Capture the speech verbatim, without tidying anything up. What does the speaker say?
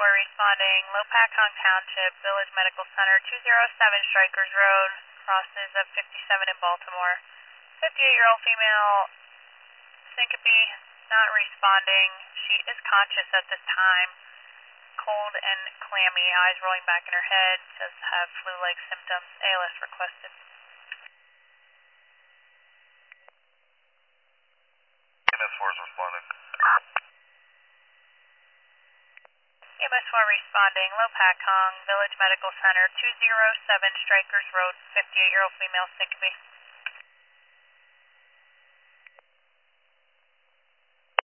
four responding, Lopakong Township, Village Medical Center, two oh seven Strikers Road, crosses of fifty-seven in Baltimore. fifty-eight-year-old female, syncope, not responding. She is conscious at this time. Cold and clammy, eyes rolling back in her head, does have flu-like symptoms. A L S requested. E M S four is responding. E M S four responding, Lopakong, Village Medical Center, two oh seven Strikers Road, fifty-eight-year-old female, syncope.